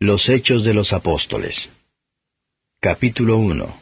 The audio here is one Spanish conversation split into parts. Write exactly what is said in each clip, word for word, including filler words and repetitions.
Los Hechos de los Apóstoles. Capítulo uno.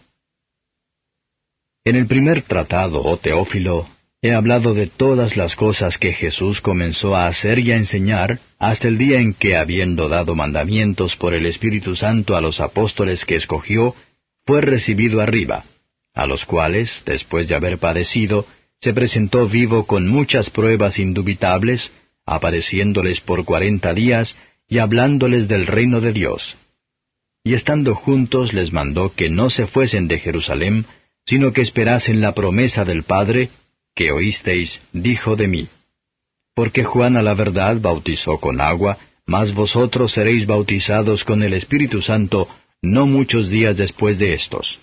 En el primer tratado, oh Teófilo, he hablado de todas las cosas que Jesús comenzó a hacer y a enseñar, hasta el día en que, habiendo dado mandamientos por el Espíritu Santo a los apóstoles que escogió, fue recibido arriba, a los cuales, después de haber padecido, se presentó vivo con muchas pruebas indubitables, apareciéndoles por cuarenta días y hablándoles del reino de Dios. Y estando juntos les mandó que no se fuesen de Jerusalén, sino que esperasen la promesa del Padre, que oísteis, dijo de mí. Porque Juan a la verdad bautizó con agua, mas vosotros seréis bautizados con el Espíritu Santo no muchos días después de éstos.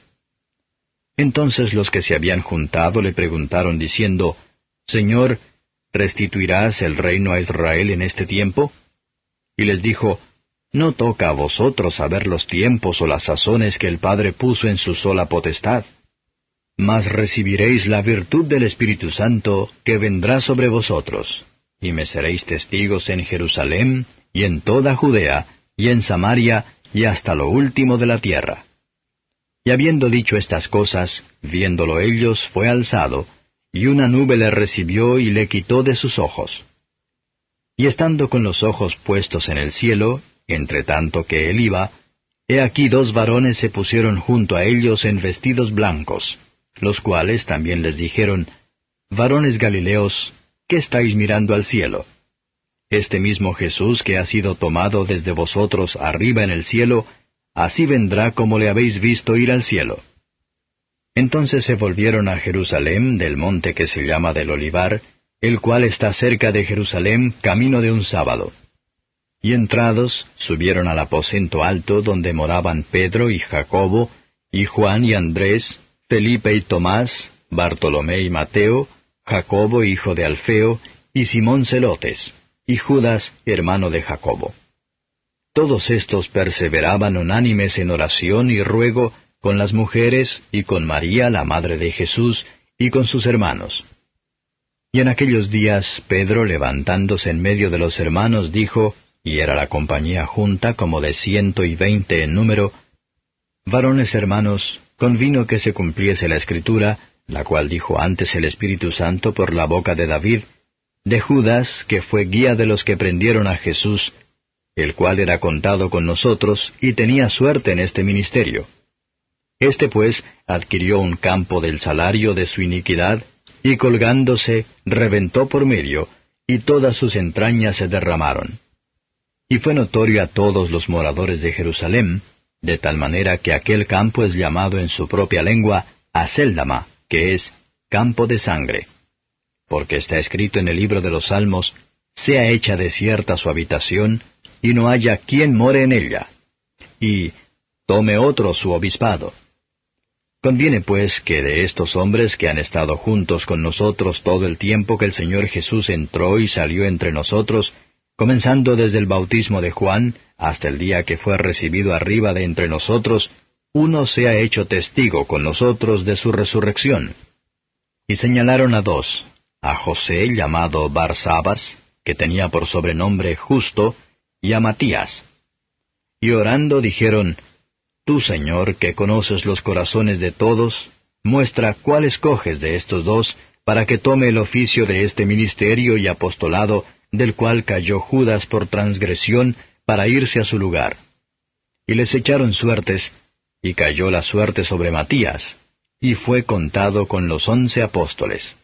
Entonces los que se habían juntado le preguntaron diciendo, Señor, ¿restituirás el reino a Israel en este tiempo? Y les dijo, No toca a vosotros saber los tiempos o las sazones que el Padre puso en su sola potestad. Mas recibiréis la virtud del Espíritu Santo que vendrá sobre vosotros, y me seréis testigos en Jerusalén, y en toda Judea, y en Samaria, y hasta lo último de la tierra. Y habiendo dicho estas cosas, viéndolo ellos, fue alzado, y una nube le recibió y le quitó de sus ojos. Y estando con los ojos puestos en el cielo, entre tanto que él iba, he aquí dos varones se pusieron junto a ellos en vestidos blancos, los cuales también les dijeron, Varones Galileos, ¿qué estáis mirando al cielo? Este mismo Jesús que ha sido tomado desde vosotros arriba en el cielo, así vendrá como le habéis visto ir al cielo. Entonces se volvieron a Jerusalén del monte que se llama del Olivar, el cual está cerca de Jerusalén, camino de un sábado. Y entrados, subieron al aposento alto donde moraban Pedro y Jacobo, y Juan y Andrés, Felipe y Tomás, Bartolomé y Mateo, Jacobo hijo de Alfeo, y Simón Celotes, y Judas hermano de Jacobo. Todos estos perseveraban unánimes en oración y ruego con las mujeres y con María la madre de Jesús y con sus hermanos. Y en aquellos días Pedro, levantándose en medio de los hermanos, dijo, y era la compañía junta como de ciento y veinte en número, Varones hermanos, convino que se cumpliese la Escritura, la cual dijo antes el Espíritu Santo por la boca de David, de Judas, que fue guía de los que prendieron a Jesús, el cual era contado con nosotros y tenía suerte en este ministerio. Este pues adquirió un campo del salario de su iniquidad, y colgándose, reventó por medio, y todas sus entrañas se derramaron. Y fue notorio a todos los moradores de Jerusalén, de tal manera que aquel campo es llamado en su propia lengua Acéldama, que es campo de sangre. Porque está escrito en el libro de los Salmos, sea hecha desierta su habitación, y no haya quien more en ella. Y tome otro su obispado. Conviene pues que de estos hombres que han estado juntos con nosotros todo el tiempo que el Señor Jesús entró y salió entre nosotros, comenzando desde el bautismo de Juan hasta el día que fue recibido arriba de entre nosotros, uno sea hecho testigo con nosotros de su resurrección. Y señalaron a dos, a José llamado Barsabas, que tenía por sobrenombre Justo, y a Matías. Y orando dijeron, Tú, Señor, que conoces los corazones de todos, muestra cuál escoges de estos dos, para que tome el oficio de este ministerio y apostolado, del cual cayó Judas por transgresión, para irse a su lugar. Y les echaron suertes, y cayó la suerte sobre Matías, y fue contado con los once apóstoles.